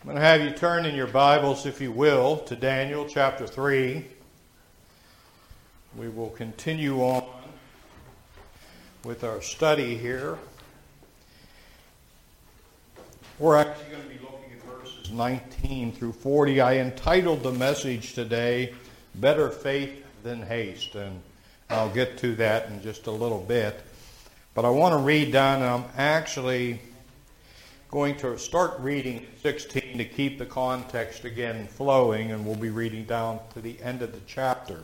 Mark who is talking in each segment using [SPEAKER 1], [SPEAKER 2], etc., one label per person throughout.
[SPEAKER 1] I'm going to have you turn in your Bibles, if you will, to Daniel chapter 3. We will continue on with our study here. We're actually going to be looking at verses 19 through 40. I entitled the message today, Better Faith Than Haste, and I'll get to that in just a little bit. But I want to read down, and I'm actually going to start reading 16 to keep the context again flowing, and we'll be reading down to the end of the chapter.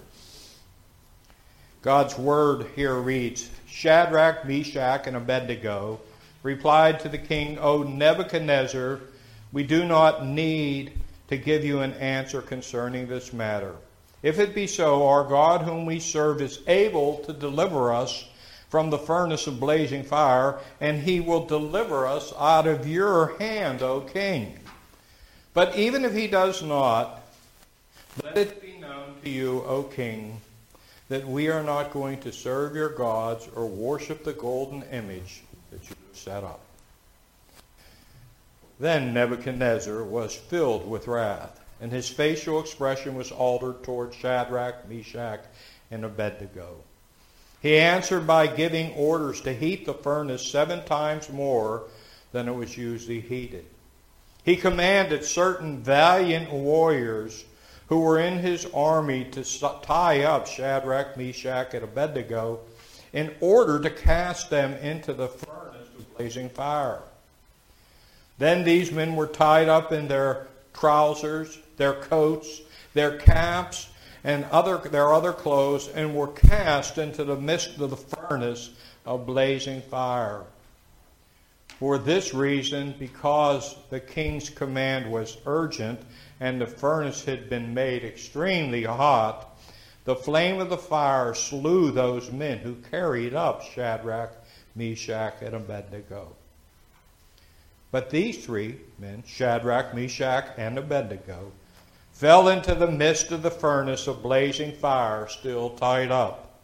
[SPEAKER 1] God's word here reads, Shadrach, Meshach, and Abednego replied to the king, O Nebuchadnezzar, we do not need to give you an answer concerning this matter. If it be so, our God whom we serve is able to deliver us from the furnace of blazing fire, and he will deliver us out of your hand, O king. But even if he does not, let it be known to you, O king, that we are not going to serve your gods or worship the golden image that you have set up. Then Nebuchadnezzar was filled with wrath, and his facial expression was altered toward Shadrach, Meshach, and Abednego. He answered by giving orders to heat the furnace 7 times more than it was usually heated. He commanded certain valiant warriors who were in his army to tie up Shadrach, Meshach, and Abednego in order to cast them into the furnace of blazing fire. Then these men were tied up in their trousers, their coats, their caps, and their other clothes, and were cast into the midst of the furnace of blazing fire. For this reason, because the king's command was urgent, and the furnace had been made extremely hot, the flame of the fire slew those men who carried up Shadrach, Meshach, and Abednego. But these 3 men, Shadrach, Meshach, and Abednego, fell into the midst of the furnace of blazing fire, still tied up.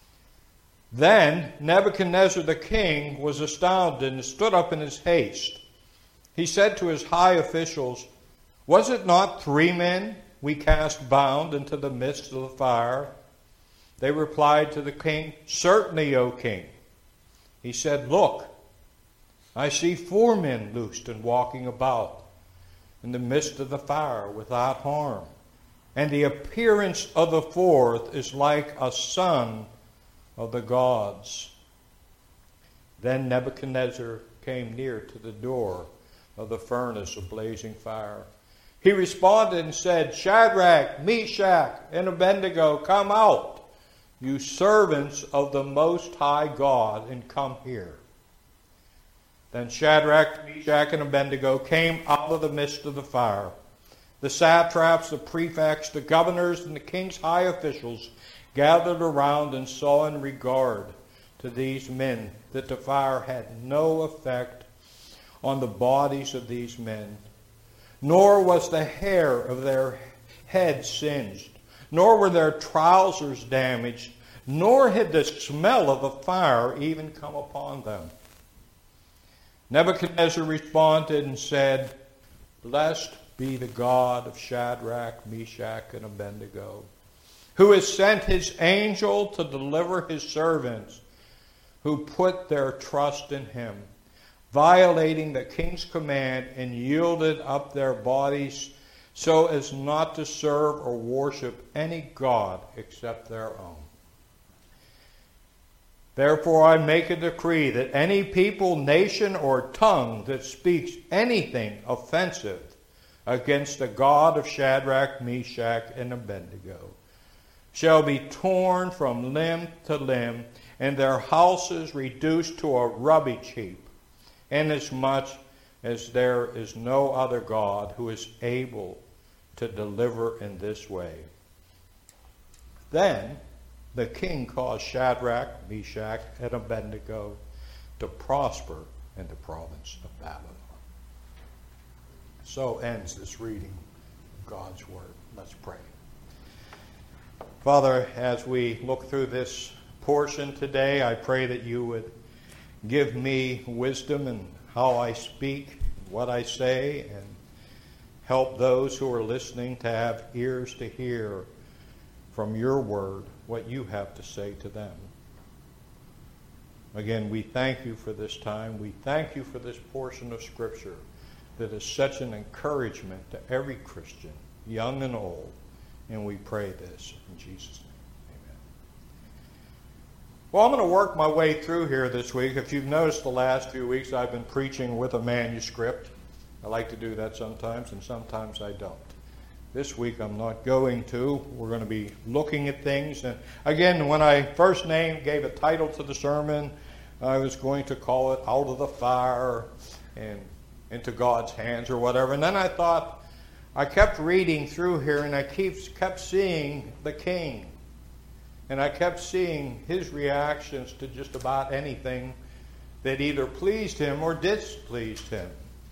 [SPEAKER 1] Then Nebuchadnezzar the king was astounded and stood up in his haste. He said to his high officials, Was it not 3 men we cast bound into the midst of the fire? They replied to the king, Certainly, O king. He said, Look, I see 4 men loosed and walking about in the midst of the fire without harm. And the appearance of the 4th is like a son of the gods. Then Nebuchadnezzar came near to the door of the furnace of blazing fire. He responded and said, Shadrach, Meshach, and Abednego, come out, you servants of the Most High God, and come here. Then Shadrach, Meshach, and Abednego came out of the midst of the fire. The satraps, the prefects, the governors, and the king's high officials gathered around and saw in regard to these men that the fire had no effect on the bodies of these men, nor was the hair of their heads singed, nor were their trousers damaged, nor had the smell of the fire even come upon them. Nebuchadnezzar responded and said, Blessed be the God of Shadrach, Meshach, and Abednego, who has sent his angel to deliver his servants who put their trust in him, violating the king's command and yielded up their bodies so as not to serve or worship any god except their own. Therefore I make a decree that any people, nation, or tongue that speaks anything offensive against the God of Shadrach, Meshach, and Abednego shall be torn from limb to limb, and their houses reduced to a rubbish heap, inasmuch as there is no other God who is able to deliver in this way. Then the king caused Shadrach, Meshach, and Abednego to prosper in the province of Babylon. So ends this reading of God's word. Let's pray. Father, as we look through this portion today, I pray that you would give me wisdom in how I speak, what I say, and Help those who are listening to have ears to hear from your word what you have to say to them. Again, we thank you for this time. We thank you for this portion of Scripture that is such an encouragement to every Christian, young and old. And we pray this in Jesus' name. Amen. Well, I'm going to work my way through here this week. If you've noticed the last few weeks, I've been preaching with a manuscript. I like to do that sometimes, and sometimes I don't. This week I'm not going to. We're going to be looking at things. And again, when I first gave a title to the sermon, I was going to call it Out of the Fire and Into God's Hands or whatever. And then I thought, I kept reading through here, and I kept seeing the king. And I kept seeing his reactions to just about anything that either pleased him or displeased him.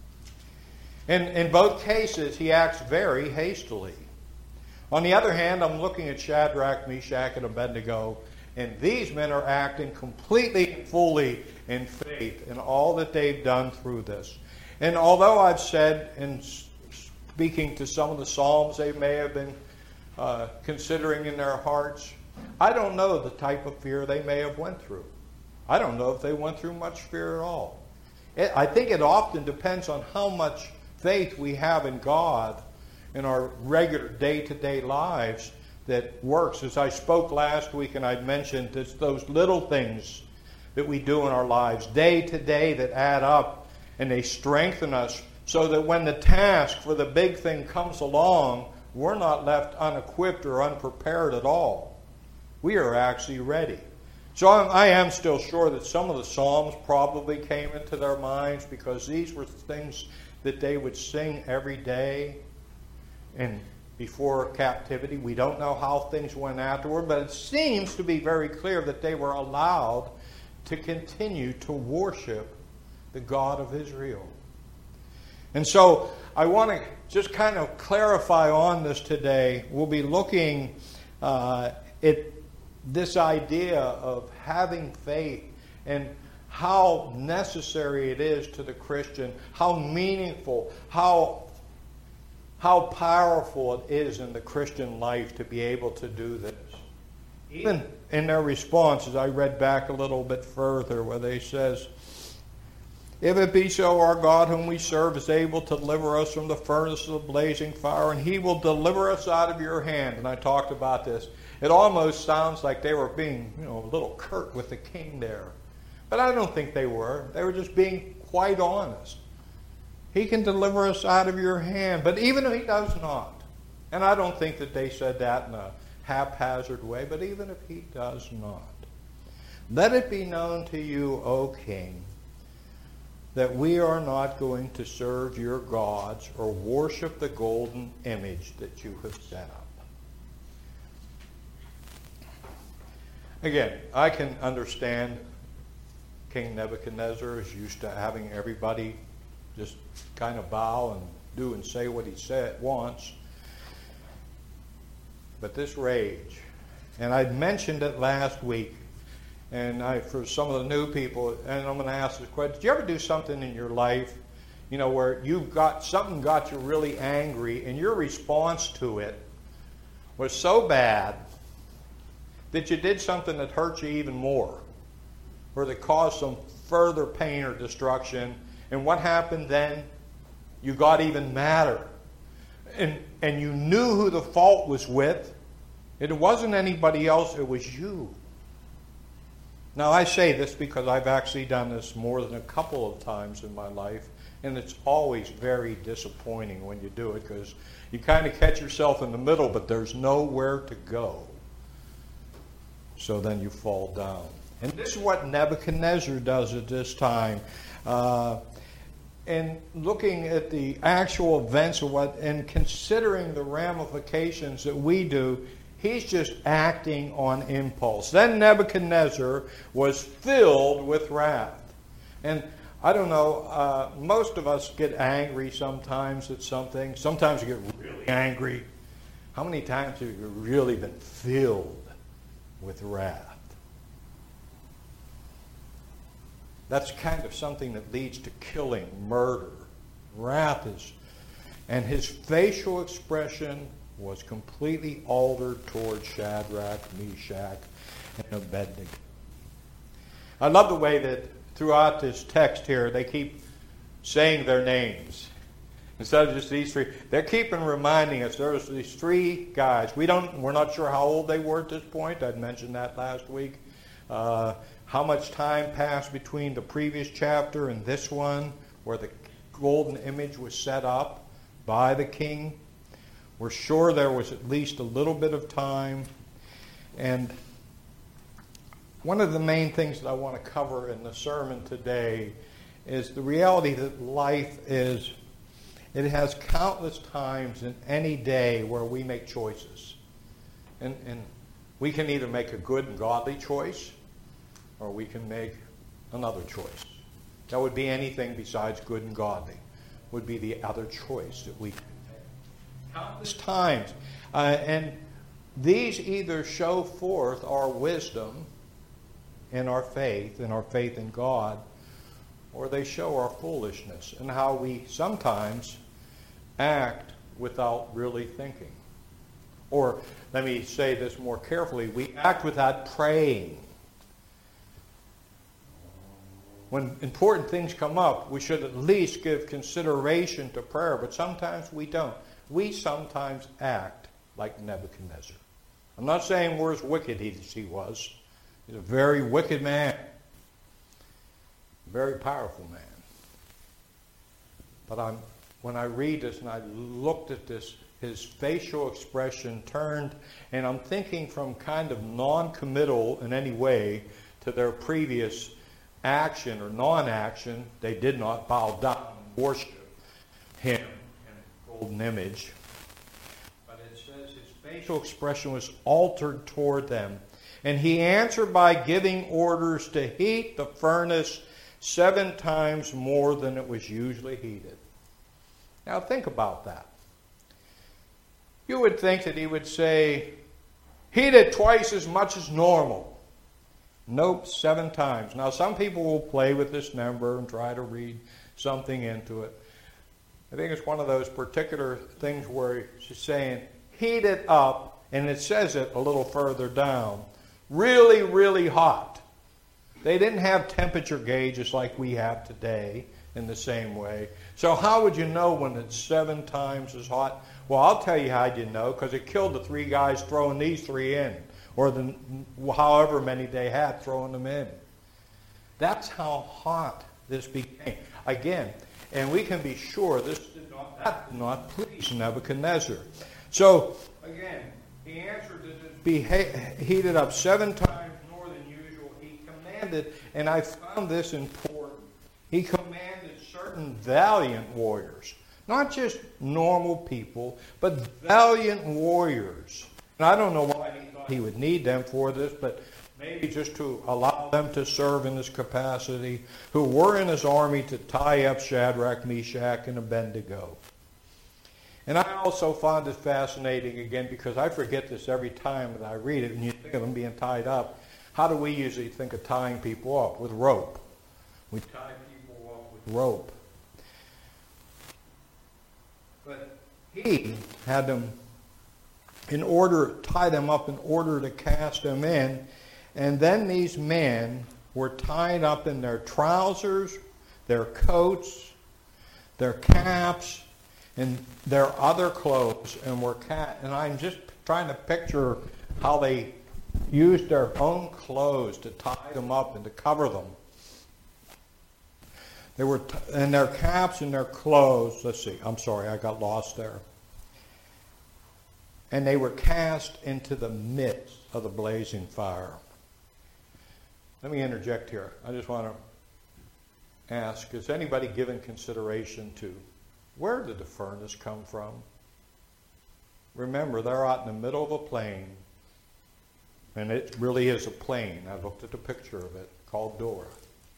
[SPEAKER 1] And in both cases, he acts very hastily. On the other hand, I'm looking at Shadrach, Meshach, and Abednego, and these men are acting completely and fully in faith in all that they've done through this. And although I've said, in speaking to some of the Psalms they may have been considering in their hearts, I don't know the type of fear they may have went through. I don't know if they went through much fear at all. I think it often depends on how much faith we have in God in our regular day-to-day lives that works. As I spoke last week and I'd mentioned, it's those little things that we do in our lives day to day that add up and they strengthen us so that when the task for the big thing comes along, we're not left unequipped or unprepared at all. We are actually ready. So I am still sure that some of the Psalms probably came into their minds because these were things that they would sing every day and before captivity. We don't know how things went afterward, but it seems to be very clear that they were allowed to continue to worship the God of Israel. And so I want to just kind of clarify on this today. We'll be looking at this idea of having faith and how necessary it is to the Christian, how meaningful, how powerful it is in the Christian life to be able to do this. Even in their responses, I read back a little bit further where they says, if it be so, our God whom we serve is able to deliver us from the furnace of blazing fire, and he will deliver us out of your hand. And I talked about this. It almost sounds like they were being, a little curt with the king there. But I don't think they were. They were just being quite honest. He can deliver us out of your hand. But even if he does not, and I don't think that they said that in a haphazard way, but even if he does not, let it be known to you, O king, that we are not going to serve your gods or worship the golden image that you have set up. Again, I can understand King Nebuchadnezzar is used to having everybody just kind of bow and do and say what he wants. But this rage, and I mentioned it last week, and for some of the new people, and I'm going to ask this question, did you ever do something in your life, where something got you really angry, and your response to it was so bad that you did something that hurt you even more, or that caused some further pain or destruction, and what happened then? You got even madder. And you knew who the fault was with. It wasn't anybody else, it was you. Now I say this because I've actually done this more than a couple of times in my life, and it's always very disappointing when you do it because you kind of catch yourself in the middle, but there's nowhere to go. So then you fall down. And this is what Nebuchadnezzar does at this time. And looking at the actual events of and considering the ramifications that we do, he's just acting on impulse. Then Nebuchadnezzar was filled with wrath. And I don't know, most of us get angry sometimes at something. Sometimes you get really angry. How many times have you really been filled with wrath? That's kind of something that leads to killing, murder. Wrath And his facial expression was completely altered toward Shadrach, Meshach, and Abednego. I love the way that throughout this text here, they keep saying their names. Instead of just these three, they're keeping reminding us there's these three guys. We're not sure how old they were at this point. I'd mentioned that last week. How much time passed between the previous chapter and this one, where the golden image was set up by the king. We're sure there was at least a little bit of time. And one of the main things that I want to cover in the sermon today is the reality that life is, it has countless times in any day where we make choices. And we can either make a good and godly choice, or we can make another choice. That would be anything besides good and godly, would be the other choice that we can make. Countless times. And these either show forth our wisdom in our faith in God, or they show our foolishness and how we sometimes act without really thinking. Or, let me say this more carefully, we act without praying. When important things come up, we should at least give consideration to prayer, but sometimes we don't. We sometimes act like Nebuchadnezzar. I'm not saying we're as wicked as he was. He's a very wicked man. Very powerful man. But when I read this and I looked at this, his facial expression turned, and I'm thinking from kind of non-committal in any way to their previous action or non-action. They did not bow down and worship him in a golden image. But it says his facial expression was altered toward them. And he answered by giving orders to heat the furnace 7 times more than it was usually heated. Now think about that. You would think that he would say, heat it twice as much as normal. Nope, 7 times. Now some people will play with this number and try to read something into it. I think it's one of those particular things where she's saying, heat it up, and it says it a little further down. Really, really hot. They didn't have temperature gauges like we have today in the same way. So how would you know when it's 7 times as hot? Well, I'll tell you how you know, because it killed the 3 guys throwing these 3 in, or however many they had throwing them in. That's how hot this became. Again, and we can be sure that did not please Nebuchadnezzar. So, again, he answered that it be heated up 7 times more than usual. He commanded, and I found this important, he commanded certain valiant warriors, not just normal people, but valiant warriors. And I don't know why he thought he would need them for this, but maybe just to allow them to serve in this capacity, who were in his army to tie up Shadrach, Meshach, and Abednego. And I also found it fascinating, again, because I forget this every time that I read it, and you think of them being tied up. How do we usually think of tying people up? With rope. We tie people up with rope. But he had them tie them up in order to cast them in. And then these men were tied up in their trousers, their coats, their caps, and their other clothes, and I'm just trying to picture how they used their own clothes to tie them up and to cover them. They were and their caps and their clothes. Let's see. I'm sorry, I got lost there. And they were cast into the midst of the blazing fire. Let me interject here. I just want to ask: has anybody given consideration to where did the furnace come from? Remember, they're out in the middle of a plain, and it really is a plain. I looked at the picture of it, called Dora.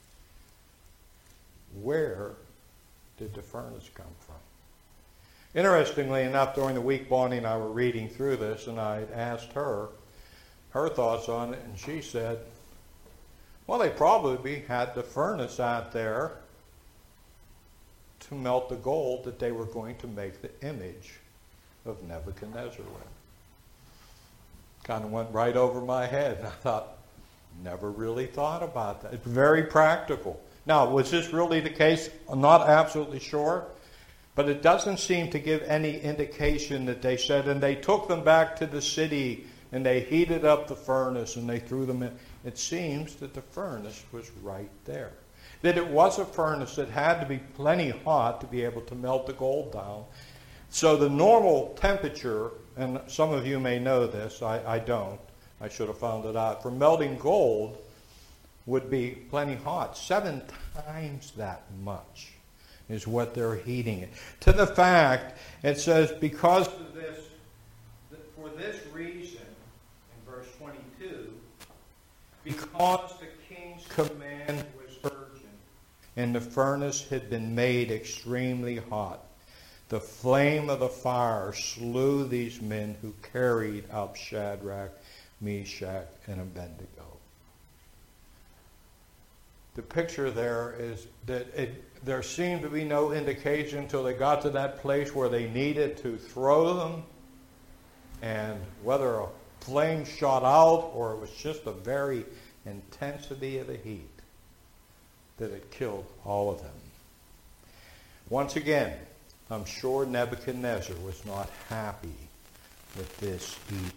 [SPEAKER 1] Where did the furnace come from? Interestingly enough, during the week, Bonnie and I were reading through this, and I asked her thoughts on it, and she said, well, they probably had the furnace out there to melt the gold that they were going to make the image of Nebuchadnezzar with. Kind of went right over my head. I thought, never really thought about that. It's very practical. Now, was this really the case? I'm not absolutely sure. But it doesn't seem to give any indication that they said, and they took them back to the city, and they heated up the furnace, and they threw them in. It seems that the furnace was right there. That it was a furnace that had to be plenty hot to be able to melt the gold down. So the normal temperature, and some of you may know this, I don't. I should have found it out. For melting gold would be plenty hot. 7 times that much is what they're heating it. To the fact, it says, because of this, for this reason, in verse 22, because the king's command was urgent, and the furnace had been made extremely hot, the flame of the fire slew these men who carried up Shadrach, Meshach, and Abednego. The picture there is that there seemed to be no indication until they got to that place where they needed to throw them, and whether a flame shot out or it was just the very intensity of the heat that it killed all of them. Once again, I'm sure Nebuchadnezzar was not happy with this heat.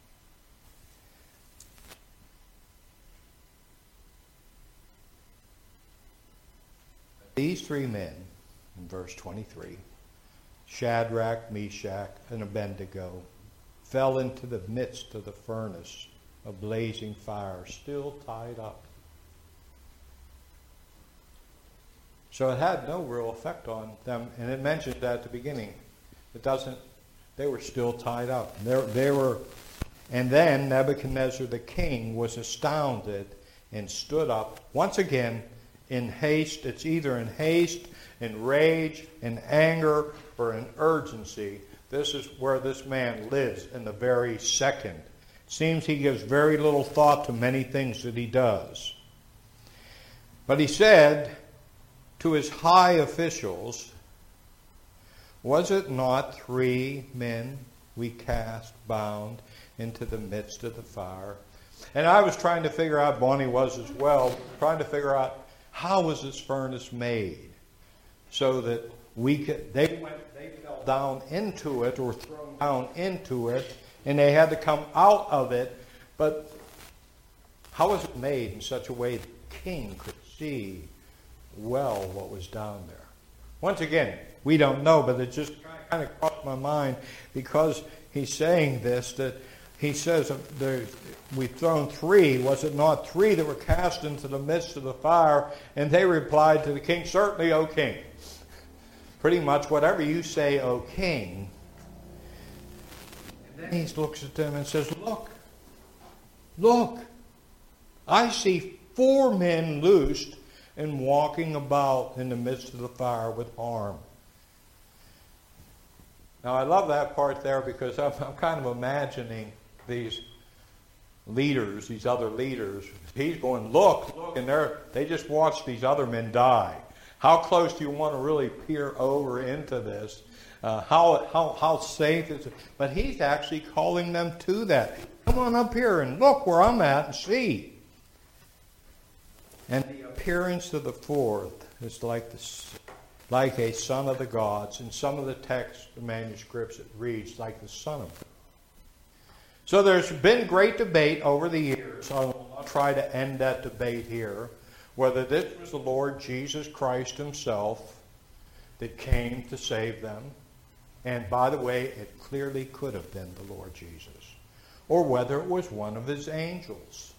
[SPEAKER 1] These 3 men, in verse 23, Shadrach, Meshach, and Abednego, fell into the midst of the furnace of blazing fire, still tied up. So it had no real effect on them, and it mentions that at the beginning. It doesn't. They were still tied up. They were, and then Nebuchadnezzar the king was astounded and stood up once again. In haste, it's either in haste, in rage, in anger, or in urgency. This is where this man lives in the very second. It seems he gives very little thought to many things that he does. But he said to his high officials, was it not 3 men we cast bound into the midst of the fire? And I was trying to figure out, Bonnie was as well, trying to figure out, how was this furnace made? So that they fell down into it or thrown down into it, and they had to come out of it. But how was it made in such a way that the king could see well what was down there? Once again, we don't know, but it just kind of crossed my mind because he's saying this, that he says, we've thrown 3. Was it not 3 that were cast into the midst of the fire? And they replied to the king, certainly, O king. Pretty much whatever you say, O king. And then he looks at them and says, look, I see 4 men loosed and walking about in the midst of the fire with arms. Now I love that part there because I'm kind of imagining these leaders, these other leaders. He's going, look, and they just watched these other men die. How close do you want to really peer over into this? How safe is it? But he's actually calling them to that. Come on up here and look where I'm at and see. And the appearance of the 4th is like a son of the gods. In some of the texts, the manuscripts, it reads like the son of God. So there's been great debate over the years. I'll try to end that debate here. Whether this was the Lord Jesus Christ himself that came to save them. And by the way, it clearly could have been the Lord Jesus. Or whether it was one of his angels.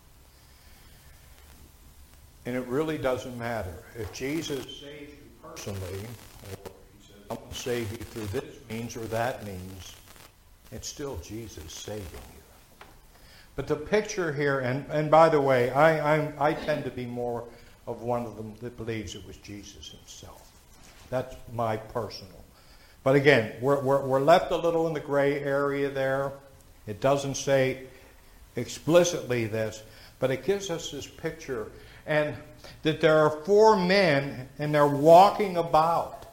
[SPEAKER 1] And it really doesn't matter. If Jesus saves you personally, or he says, I'm going to save you through this means or that means, it's still Jesus saving you. But the picture here, and by the way, I tend to be more of one of them that believes it was Jesus himself. That's my personal. But again, we're left a little in the gray area there. It doesn't say explicitly this, but it gives us this picture. And that there are 4 men, and they're walking about.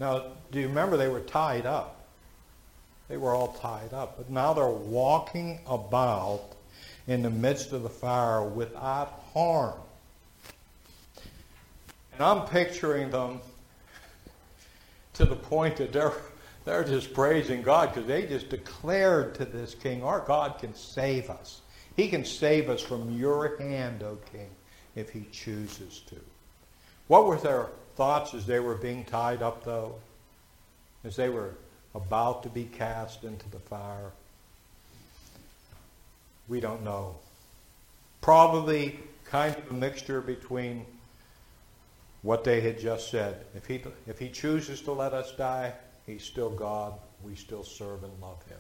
[SPEAKER 1] Now, do you remember they were tied up? They were all tied up. But now they're walking about in the midst of the fire without harm. And I'm picturing them to the point that they're just praising God because they just declared to this king, our God can save us. He can save us from your hand, O king, if he chooses to. What were their thoughts as they were being tied up, though? As they were about to be cast into the fire? We don't know. Probably kind of a mixture between what they had just said. If he chooses to let us die, he's still God. We still serve and love him.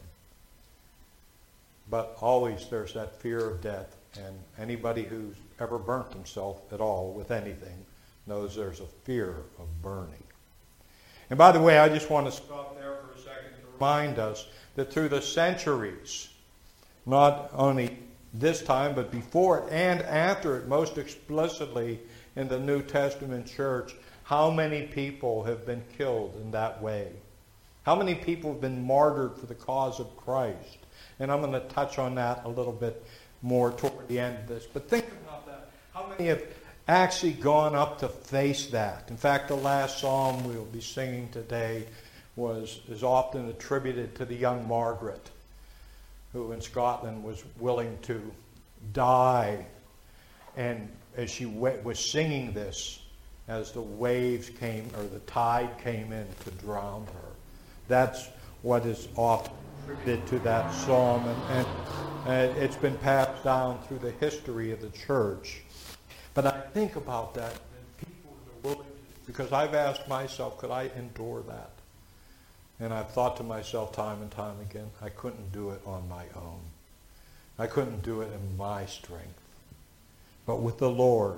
[SPEAKER 1] But always there's that fear of death. And anybody who's ever burnt himself at all with anything knows there's a fear of burning. And by the way, I just want to stop there for a second to remind us that through the centuries, not only this time, but before it and after it, most explicitly in the New Testament church, how many people have been killed in that way? How many people have been martyred for the cause of Christ? And I'm going to touch on that a little bit more toward the end of this. But think about that. How many have actually gone up to face that? In fact, the last psalm we'll be singing today is often attributed to the young Margaret, who in Scotland was willing to die. And as she was singing this, as the waves came, or the tide came in to drown her. That's what is often attributed to that psalm, and it's been passed down through the history of the church. But I think about that, and people are willing to, because I've asked myself, could I endure that? And I've thought to myself time and time again, I couldn't do it on my own. I couldn't do it in my strength. But with the Lord,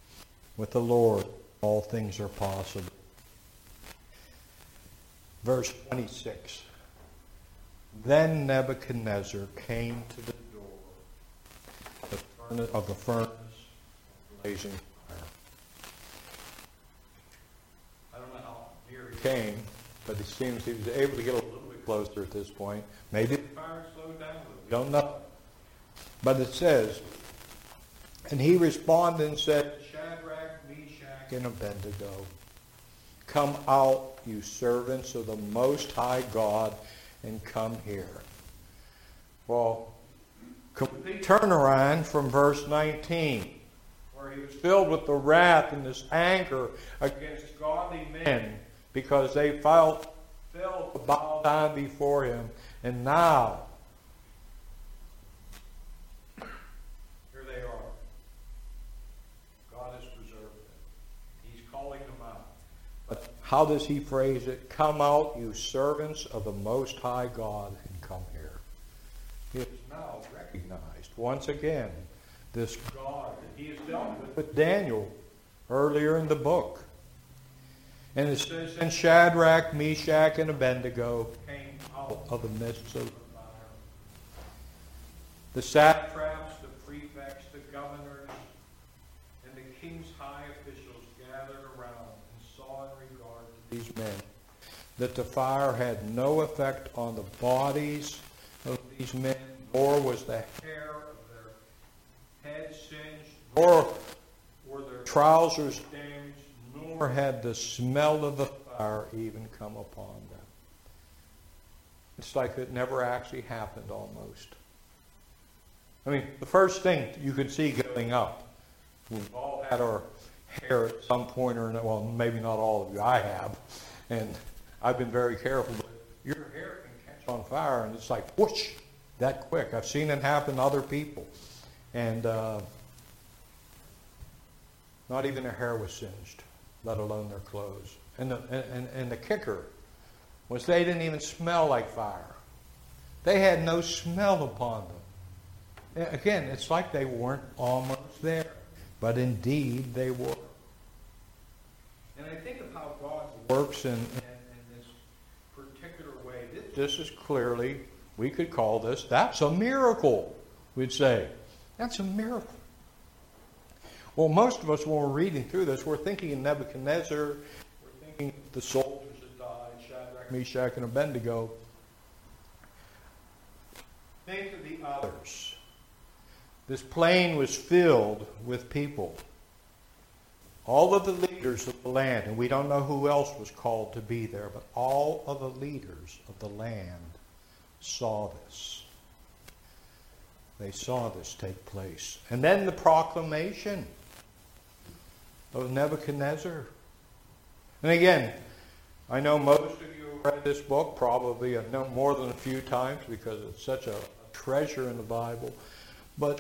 [SPEAKER 1] all things are possible. Verse 26. Then Nebuchadnezzar came to the door of the furnace of blazing fire. I don't know how near he came, but it seems he was able to get a little bit closer at this point. Maybe the fire slowed down a little. We don't know. But it says, and he responded and said, Shadrach, Meshach, and Abednego, come out, you servants of the Most High God, and come here. Well, complete turnaround from verse 19, where he was filled with the wrath and this anger against godly men because they failed to bow down before him. And now, here they are. God has preserved them. He's calling them out. But how does he phrase it? Come out, you servants of the Most High God, and come here. He is now recognized once again, this God that he has dealt with Daniel earlier in the book. And it says, and Shadrach, Meshach, and Abednego came out of the midst of the fire. The satraps, the prefects, the governors, and the king's high officials gathered around and saw in regard to these men that the fire had no effect on the bodies of these men, nor was the hair of their heads singed, nor were their trousers damaged, nor had the smell of the fire even come upon them. It's like it never actually happened almost. I mean, the first thing you could see going up, we've all had our hair at some point or another, well, maybe not all of you, I have, and I've been very careful, but your hair can catch on fire, and it's like, whoosh, that quick. I've seen it happen to other people, and not even their hair was singed, let alone their clothes. And the kicker was they didn't even smell like fire. They had no smell upon them. Again, it's like they weren't almost there, but indeed they were. And I think of how God works in this particular way. This is clearly, we could call this, that's a miracle, we'd say. That's a miracle. Well, most of us, when we're reading through this, we're thinking of Nebuchadnezzar, we're thinking of the soldiers that died. Shadrach, Meshach, and Abednego, think of the others. This plain was filled with people. All of the leaders of the land, and we don't know who else was called to be there, but all of the leaders of the land saw this. They saw this take place. And then the proclamation of Nebuchadnezzar. And again, I know most of you have read this book, probably more than a few times, because it's such a treasure in the Bible. But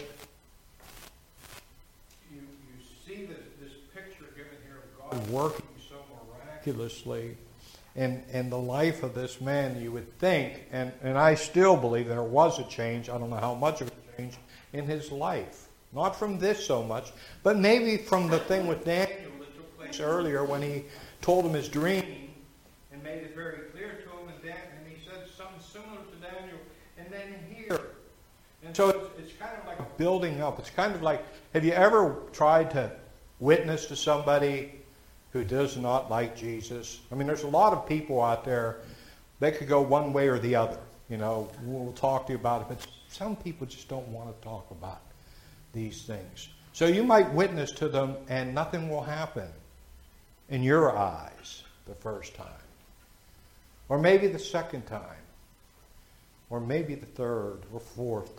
[SPEAKER 1] you see this picture given here of God working so miraculously in the life of this man. You would think, and I still believe there was a change, I don't know how much of a change, in his life. Not from this so much, but maybe from the thing with Daniel that took place earlier when he told him his dream and made it very clear to him, and he said something similar to Daniel, and then here. And so it's kind of like a building up. It's kind of like, have you ever tried to witness to somebody who does not like Jesus? I mean, there's a lot of people out there, they could go one way or the other. You know, we'll talk to you about it, but some people just don't want to talk about these things. So you might witness to them and nothing will happen in your eyes the first time. Or maybe the second time. Or maybe the third or fourth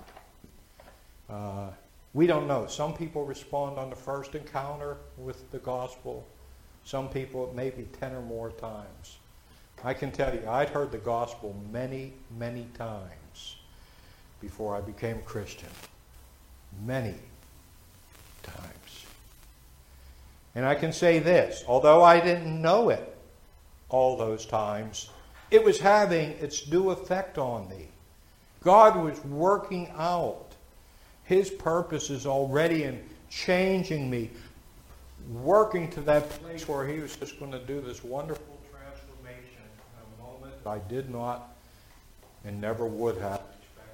[SPEAKER 1] time. We don't know. Some people respond on the first encounter with the gospel. Some people maybe 10 or more times. I can tell you, I'd heard the gospel many, many times before I became a Christian. Many times. And I can say this, although I didn't know it all those times, it was having its due effect on me. God was working out His purposes already in changing me, working to that place where He was just going to do this wonderful transformation in a moment I did not and never would have expected.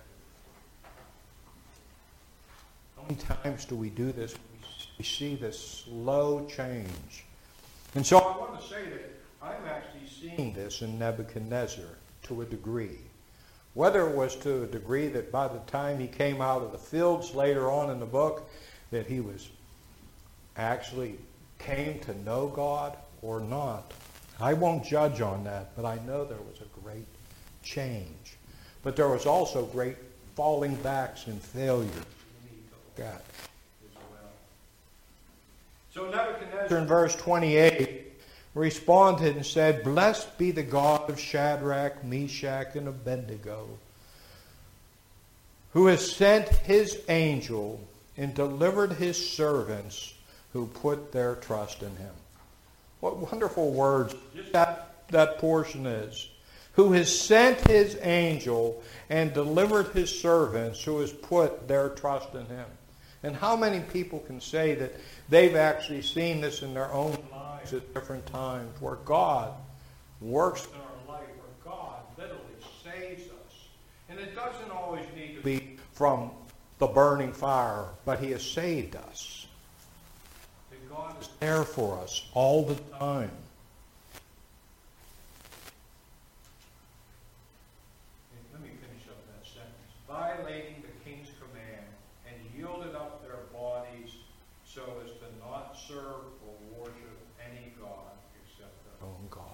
[SPEAKER 1] How many times do we do this? We see this slow change. And so I want to say that I'm actually seeing this in Nebuchadnezzar to a degree. Whether it was to a degree that by the time he came out of the fields later on in the book, that he was actually came to know God or not. I won't judge on that, but I know there was a great change. But there was also great falling backs and failures we need to look at as well. So Nebuchadnezzar in verse 28 responded and said, "Blessed be the God of Shadrach, Meshach, and Abednego, who has sent his angel and delivered his servants who put their trust in him." What wonderful words that portion is. Who has sent his angel and delivered his servants who has put their trust in him. And how many people can say that they've actually seen this in their own lives at different times, where God works in our life, where God literally saves us. And it doesn't always need to be from the burning fire, but He has saved us. That God is there for us all the time. And let me finish up that sentence. Violating the king's command and yielded up their bodies so as to not serve or worship any God except their own God.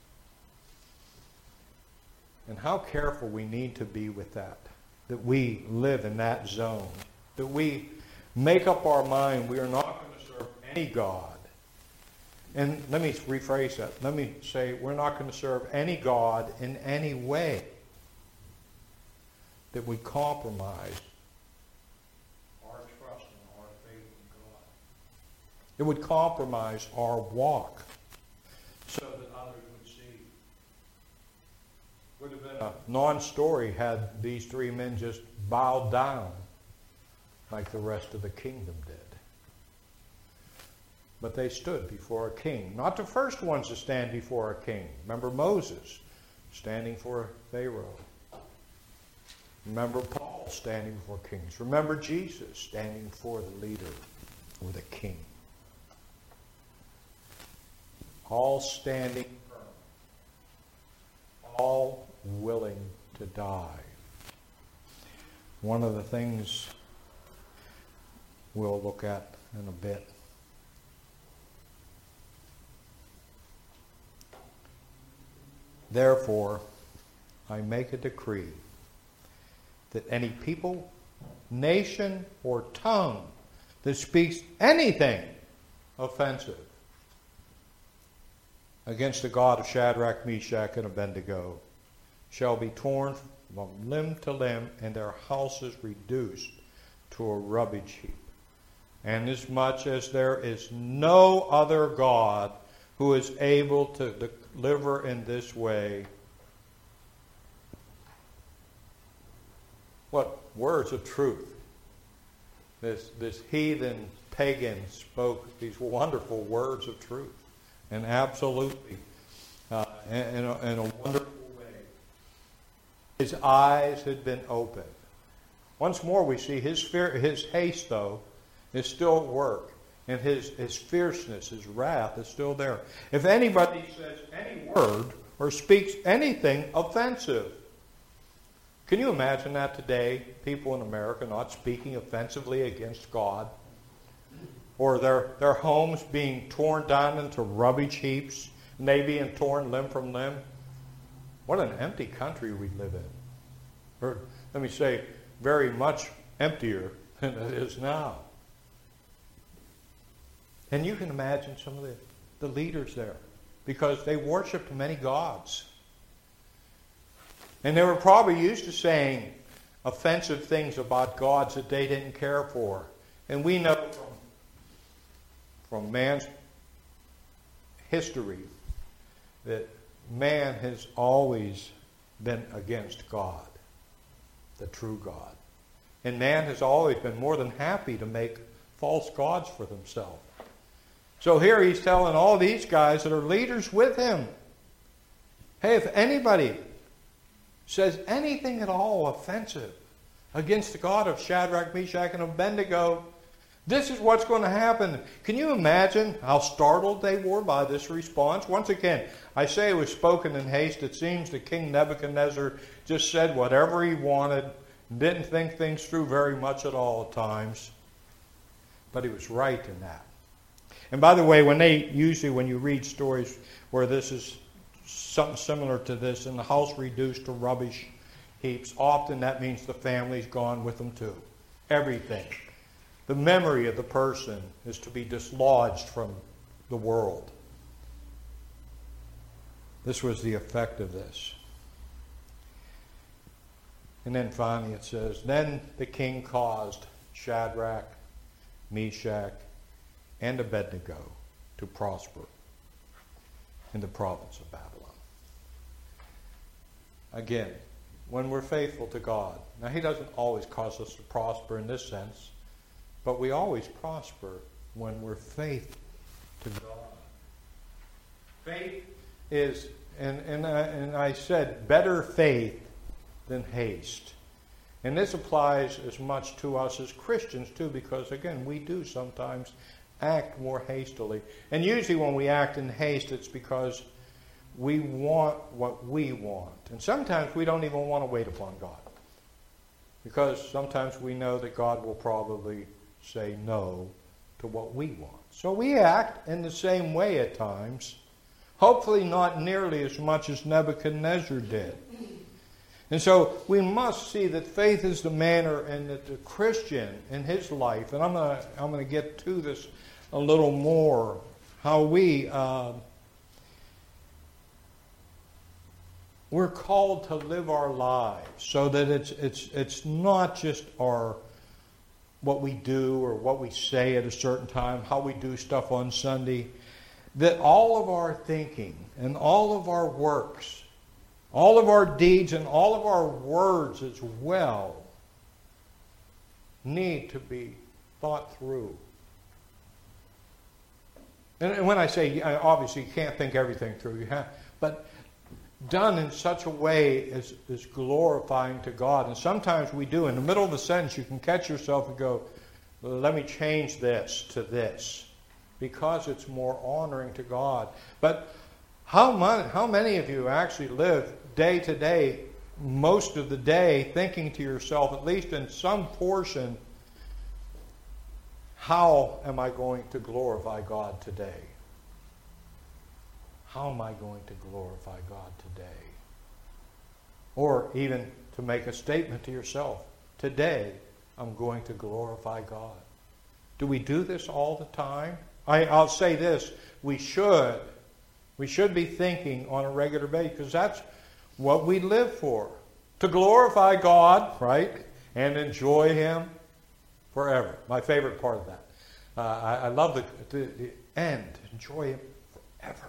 [SPEAKER 1] And how careful we need to be with that we live in that zone, that we make up our mind we are not going to serve any God. And let me rephrase that. Let me say we're not going to serve any God in any way that we compromise our trust and our faith in God. It would compromise our walk so that others would see. Would have been a non-story had these three men just bowed down like the rest of the kingdom did. But they stood before a king. Not the first ones to stand before a king. Remember Moses standing for Pharaoh. Remember Paul standing before kings. Remember Jesus standing before the leader or the king. All standing firm. die. One of the things we'll look at in a bit. Therefore, I make a decree that any people, nation, or tongue that speaks anything offensive against the God of Shadrach, Meshach, and Abednego shall be torn from limb to limb, and their houses reduced to a rubbish heap. And as much as there is no other God who is able to deliver in this way. What words of truth. This heathen pagan spoke these wonderful words of truth. And absolutely, in a wonderful way. His eyes had been opened. Once more we see his haste, though, is still at work. And his fierceness, his wrath is still there. If anybody says any word or speaks anything offensive, can you imagine that today? People in America not speaking offensively against God? Or their homes being torn down into rubbish heaps, maybe and torn limb from limb? What an empty country we live in. Or, let me say, very much emptier than it is now. And you can imagine some of the leaders there, because they worshipped many gods. And they were probably used to saying offensive things about gods that they didn't care for. And we know from man's history that man has always been against God, the true God. And man has always been more than happy to make false gods for themselves. So here he's telling all these guys that are leaders with him, hey, if anybody says anything at all offensive against the God of Shadrach, Meshach, and Abednego, this is what's going to happen. Can you imagine how startled they were by this response? Once again, I say it was spoken in haste. It seems that King Nebuchadnezzar just said whatever he wanted, didn't think things through very much at all at times. But he was right in that. And by the way, when you read stories where this is something similar to this, and the house reduced to rubbish heaps, often that means the family's gone with them too. Everything. The memory of the person is to be dislodged from the world. This was the effect of this. And then finally it says, then the king caused Shadrach, Meshach, and Abednego to prosper in the province of Babylon. Again, when we're faithful to God, now he doesn't always cause us to prosper in this sense, but we always prosper when we're faithful to God. Faith is, and I said, better faith than haste. And this applies as much to us as Christians too, because again, we do sometimes act more hastily. And usually when we act in haste, it's because we want what we want. And sometimes we don't even want to wait upon God, because sometimes we know that God will probably say no to what we want. So we act in the same way at times, hopefully not nearly as much as Nebuchadnezzar did. And so we must see that faith is the manner, and that the Christian in his life, and I'm going to get to this a little more, how we're called to live our lives so that it's not just what we do or what we say at a certain time, how we do stuff on Sunday, that all of our thinking and all of our works, all of our deeds and all of our words as well need to be thought through. And when I say, obviously you can't think everything through, but done in such a way as is glorifying to God. And sometimes we do. In the middle of the sentence, you can catch yourself and go, well, let me change this to this, because it's more honoring to God. But how many of you actually live day to day most of the day thinking to yourself, at least in some portion, how am I going to glorify God today? How am I going to glorify God today? Or even to make a statement to yourself, today I'm going to glorify God. Do we do this all the time? I'll say this, we should. We should be thinking on a regular basis, because that's what we live for. To glorify God, right? And enjoy Him forever. My favorite part of that. I love the end. Enjoy Him forever.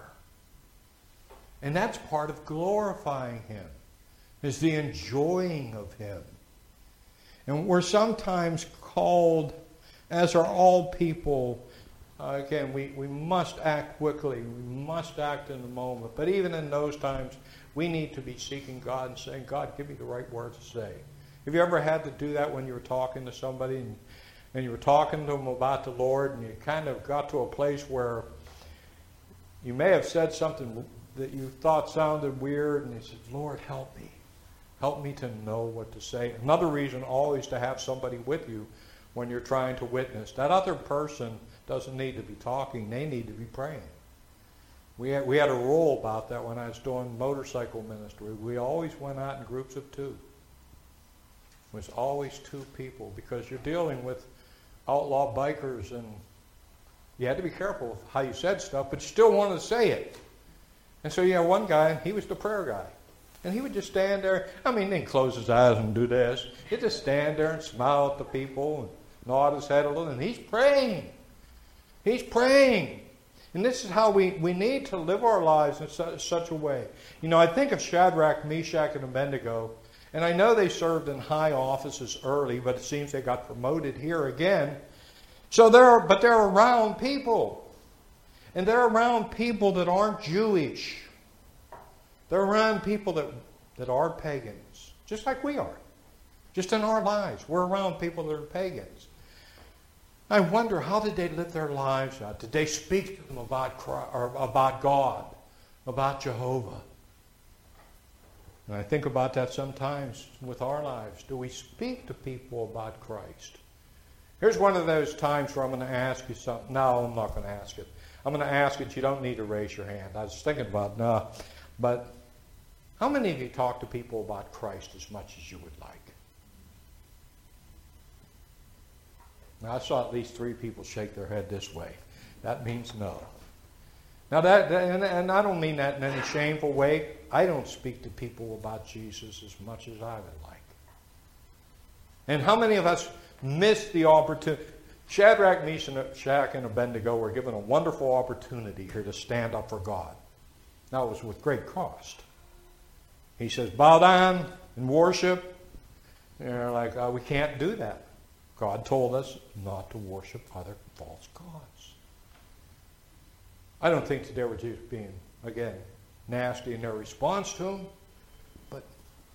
[SPEAKER 1] And that's part of glorifying Him, is the enjoying of Him. And we're sometimes called, as are all people, again, we must act quickly. We must act in the moment. But even in those times, we need to be seeking God and saying, God, give me the right words to say. Have you ever had to do that when you were talking to somebody and you were talking to them about the Lord, and you kind of got to a place where you may have said something that you thought sounded weird, and you said, Lord, help me. Help me to know what to say. Another reason always to have somebody with you when you're trying to witness. That other person doesn't need to be talking. They need to be praying. We had a rule about that when I was doing motorcycle ministry. We always went out in groups of 2. It was always 2 people, because you're dealing with outlaw bikers, and you had to be careful of how you said stuff, but you still wanted to say it. And so you had one guy, and he was the prayer guy. And he would just stand there. I mean, he'd close his eyes and do this. He'd just stand there and smile at the people and nod his head a little, and he's praying. He's praying. And this is how we need to live our lives in such a way. You know, I think of Shadrach, Meshach, and Abednego, and I know they served in high offices early, but it seems they got promoted here again. So they're around people. And they're around people that aren't Jewish. They're around people that are pagans, just like we are. Just in our lives, we're around people that are pagans. I wonder, how did they live their lives out? Did they speak to them about Christ, or about God, about Jehovah? And I think about that sometimes with our lives. Do we speak to people about Christ? Here's one of those times where I'm going to ask you something. No, I'm not going to ask it. I'm going to ask it. You don't need to raise your hand. I was thinking about no. But how many of you talk to people about Christ as much as you would like? Now, I saw at least 3 people shake their head this way. That means no. Now, and I don't mean that in any shameful way. I don't speak to people about Jesus as much as I would like. And how many of us miss the opportunity? Shadrach, Meshach, and Abednego were given a wonderful opportunity here to stand up for God. Now, it was with great cost. He says, bow down and worship. And they're like, we can't do that. God told us not to worship other false gods. I don't think that they were just being, again, nasty in their response to him. But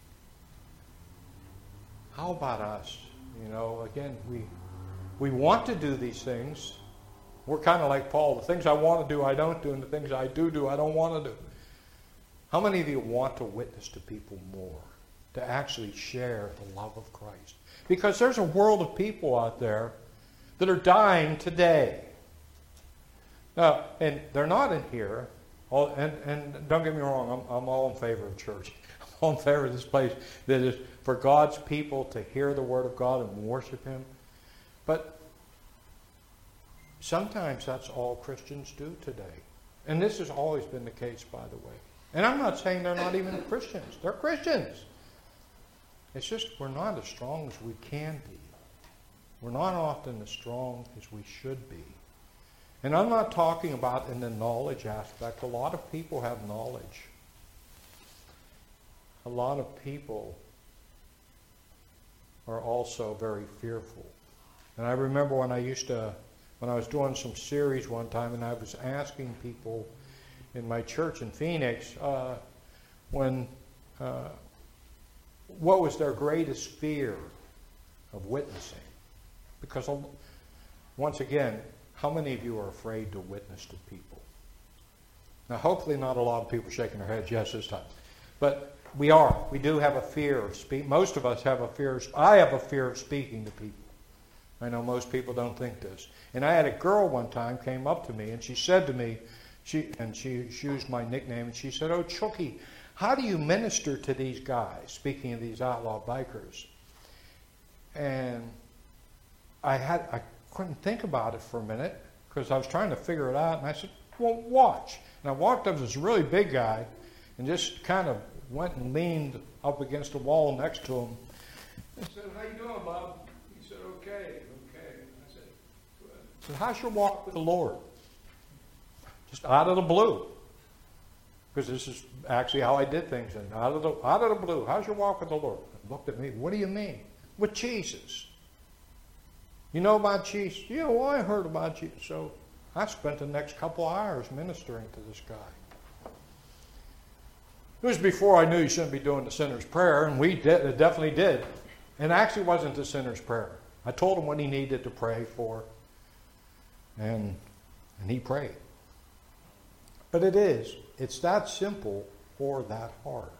[SPEAKER 1] how about us? You know, again, we want to do these things. We're kind of like Paul. The things I want to do, I don't do. And the things I do, I don't want to do. How many of you want to witness to people more? To actually share the love of Christ? Because there's a world of people out there that are dying today. Now, and they're not in here. And don't get me wrong, I'm all in favor of church. I'm all in favor of this place that is for God's people to hear the Word of God and worship Him. But sometimes that's all Christians do today. And this has always been the case, by the way. And I'm not saying they're not even Christians. They're Christians. It's just we're not as strong as we can be. We're not often as strong as we should be. And I'm not talking about in the knowledge aspect. A lot of people have knowledge. A lot of people are also very fearful. And I remember when I was doing some series one time, and I was asking people in my church in Phoenix what was their greatest fear of witnessing. Because once again, how many of you are afraid to witness to people? Now, hopefully not a lot of people shaking their heads yes this time. But We are. We do have a fear of speaking. Most of us have a fear. I have a fear of speaking to people. I know most people don't think this. And I had a girl one time came up to me and she said to me, she used my nickname, and she said, "Oh, Chookie, how do you minister to these guys?" Speaking of these outlaw bikers. And I couldn't think about it for a minute because I was trying to figure it out. And I said, "Well, watch." And I walked up to this really big guy and just kind of went and leaned up against the wall next to him. I said, "How you doing, Bob?" He said, okay. I said, "Good." I said, "How's your walk with the Lord?" Just out of the blue. Because this is actually how I did things. And out of the blue, "How's your walk with the Lord?" He looked at me. "What do you mean?" "With Jesus." "You know about Jesus?" "Yeah, well, I heard about Jesus." So I spent the next couple of hours ministering to this guy. It was before I knew you shouldn't be doing the sinner's prayer, and we definitely did. And it actually wasn't the sinner's prayer. I told him what he needed to pray for, and he prayed. But it's that simple or that hard.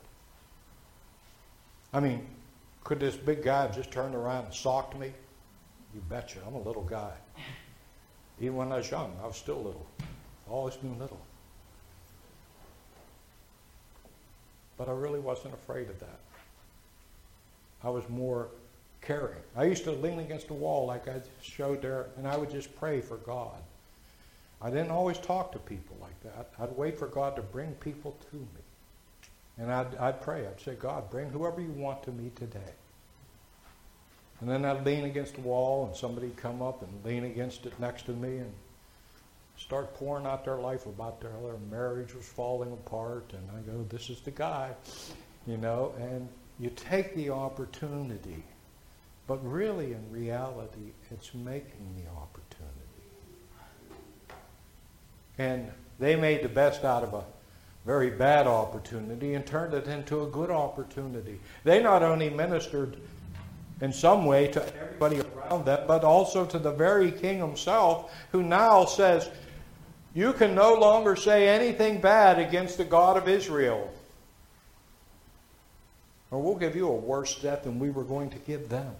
[SPEAKER 1] I mean, could this big guy have just turned around and socked me? You betcha. I'm a little guy. Even when I was young, I was still little. I've always been little. But I really wasn't afraid of that. I was more caring. I used to lean against the wall like I showed there, and I would just pray for God. I didn't always talk to people like that. I'd wait for God to bring people to me. And I'd pray. I'd say, "God, bring whoever you want to me today." And then I'd lean against the wall, and somebody'd come up and lean against it next to me and start pouring out their life about their marriage was falling apart. And I go, "This is the guy," and you take the opportunity. But really, in reality, it's making the opportunity. And they made the best out of a very bad opportunity and turned it into a good opportunity. They not only ministered in some way to everybody around them, but also to the very king himself, who now says, "You can no longer say anything bad against the God of Israel, or we'll give you a worse death than we were going to give them."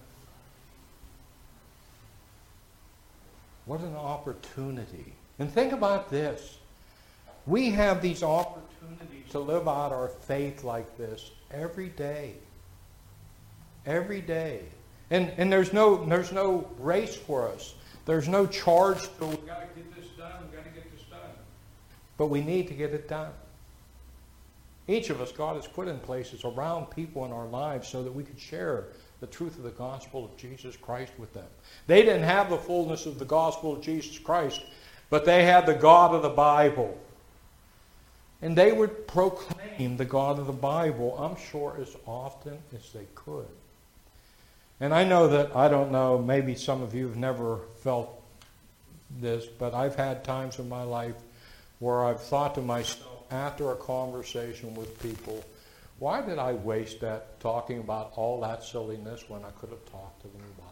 [SPEAKER 1] What an opportunity. And think about this. We have these opportunities to live out our faith like this every day. Every day. And there's no race for us. There's no charge to, "We've got to get this done, we've got to get this done." But we need to get it done. Each of us, God has put in places around people in our lives so that we could share the truth of the gospel of Jesus Christ with them. They didn't have the fullness of the gospel of Jesus Christ, but they had the God of the Bible. And they would proclaim the God of the Bible, I'm sure, as often as they could. And I know that, I don't know, maybe some of you have never felt this, but I've had times in my life where I've thought to myself, after a conversation with people, why did I waste that talking about all that silliness when I could have talked to them about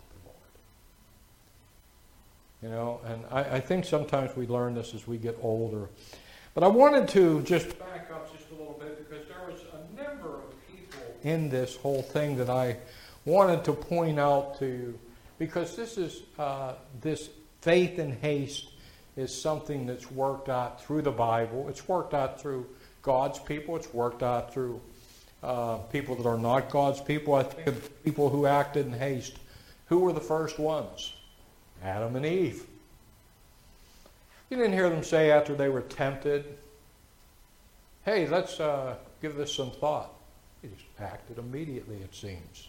[SPEAKER 1] the Lord? And I think sometimes we learn this as we get older. But I wanted to just back up just a little bit because there was a number of people in this whole thing that I wanted to point out to you, because this is this faith in haste is something that's worked out through the Bible. It's worked out through God's people. It's worked out through people that are not God's people. I think of people who acted in haste. Who were the first ones? Adam and Eve. You didn't hear them say after they were tempted, "Hey, let's give this some thought." They just acted immediately, it seems.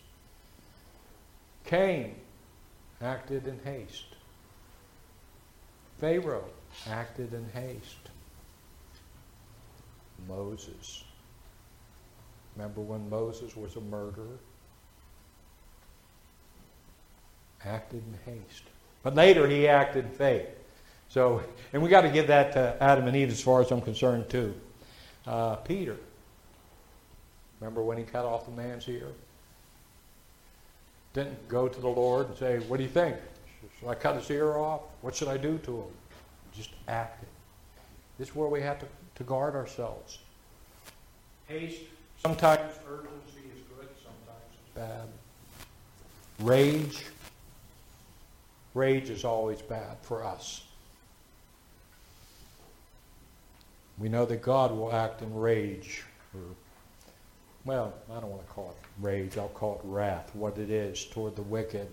[SPEAKER 1] Cain acted in haste. Pharaoh acted in haste. Moses. Remember when Moses was a murderer? Acted in haste. But later he acted in faith. So, and we got to give that to Adam and Eve as far as I'm concerned too. Peter. Remember when he cut off the man's ear? Didn't go to the Lord and say, "What do you think? Should I cut his ear off? What should I do to him?" Just acted. This is where we have to guard ourselves. Haste Sometimes urgency is good, sometimes it's bad. Rage is always bad for us. We know that God will act in rage. Well, I don't want to call it rage, I'll call it wrath, what it is toward the wicked.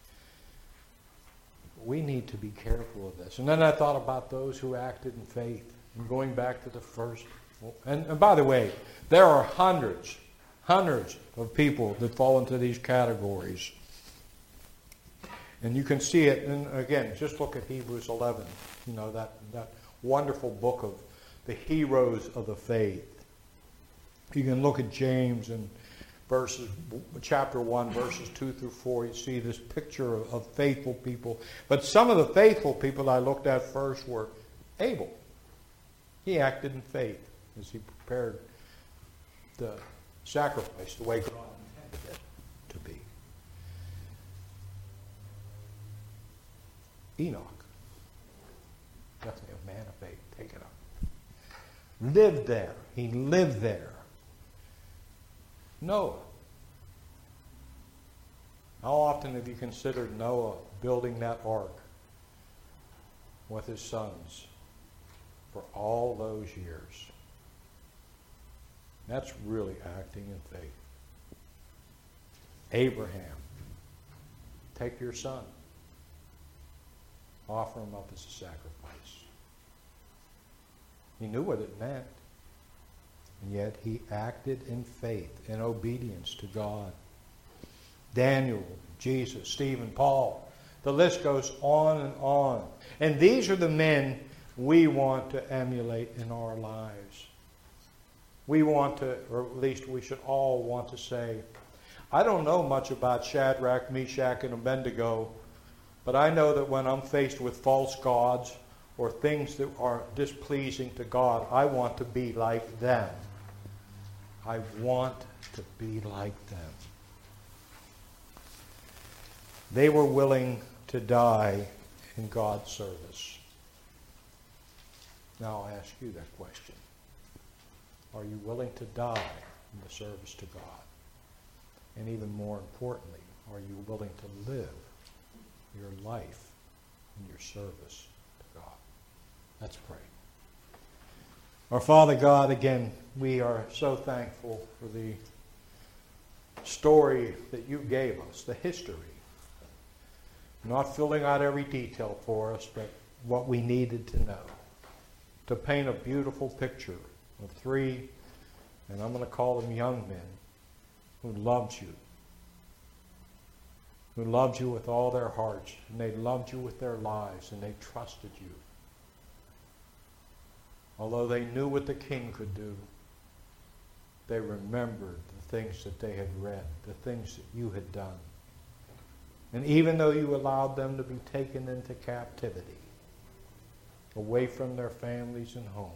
[SPEAKER 1] We need to be careful of this. And then I thought about those who acted in faith. And going back to the first. And by the way, there are hundreds of people that fall into these categories. And you can see it, and again, just look at Hebrews 11. You know, that wonderful book of the heroes of the faith. You can look at James and chapter 1, verses 2 through 4. You see this picture of faithful people. But some of the faithful people I looked at first were Abel. He acted in faith as he prepared the sacrifice the way God intended it to be. Enoch, definitely a man of faith. Take it up. Lived there. He lived there. Noah. How often have you considered Noah building that ark with his sons for all those years? That's really acting in faith. Abraham. Take your son. Offer him up as a sacrifice. He knew what it meant. And yet he acted in faith, in obedience to God. Daniel, Jesus, Stephen, Paul. The list goes on and on. And these are the men we want to emulate in our lives. We want to, or at least we should all want to say, I don't know much about Shadrach, Meshach, and Abednego, but I know that when I'm faced with false gods or things that are displeasing to God, I want to be like them. I want to be like them. They were willing to die in God's service. Now I'll ask you that question. Are you willing to die in the service to God? And even more importantly, are you willing to live your life in your service to God? Let's pray. Our Father God, again, we are so thankful for the story that you gave us, the history. Not filling out every detail for us, but what we needed to know. To paint a beautiful picture of three, and I'm going to call them young men, who loved you. Who loved you with all their hearts, and they loved you with their lives, and they trusted you. Although they knew what the king could do, they remembered the things that they had read, the things that you had done. And even though you allowed them to be taken into captivity, away from their families and homes,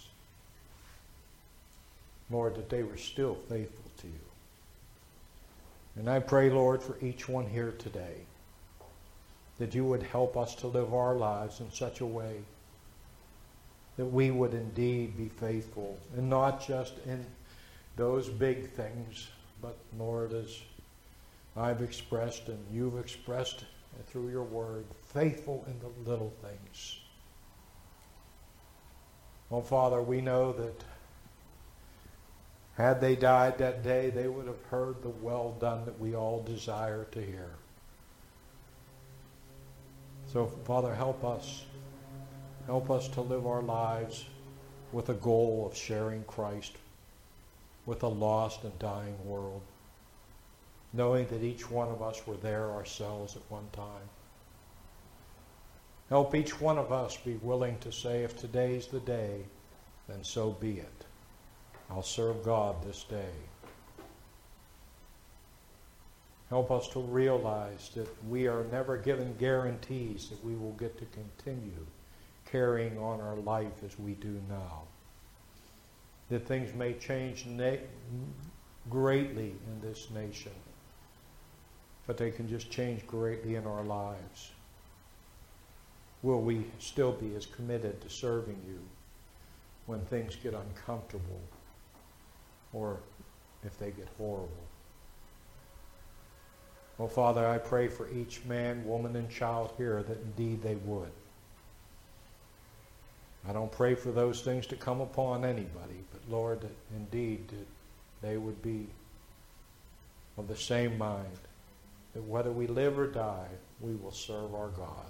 [SPEAKER 1] Lord, that they were still faithful to you. And I pray, Lord, for each one here today, that you would help us to live our lives in such a way that we would indeed be faithful, and not just in those big things, but, Lord, as I've expressed and you've expressed through your word, faithful in the little things. Oh, Father, we know that had they died that day, they would have heard the well done that we all desire to hear. So, Father, help us. Help us to live our lives with a goal of sharing Christ with a lost and dying world, knowing that each one of us were there ourselves at one time. Help each one of us be willing to say, if today's the day, then so be it. I'll serve God this day. Help us to realize that we are never given guarantees that we will get to continue carrying on our life as we do now. That things may change greatly in this nation, but they can just change greatly in our lives. Will we still be as committed to serving you when things get uncomfortable or if they get horrible. Oh, Father, I pray for each man, woman, and child here that indeed they would. I don't pray for those things to come upon anybody, but Lord, that indeed that they would be of the same mind, that whether we live or die, we will serve our God.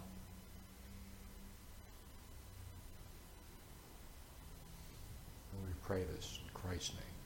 [SPEAKER 1] And we pray this in Christ's name.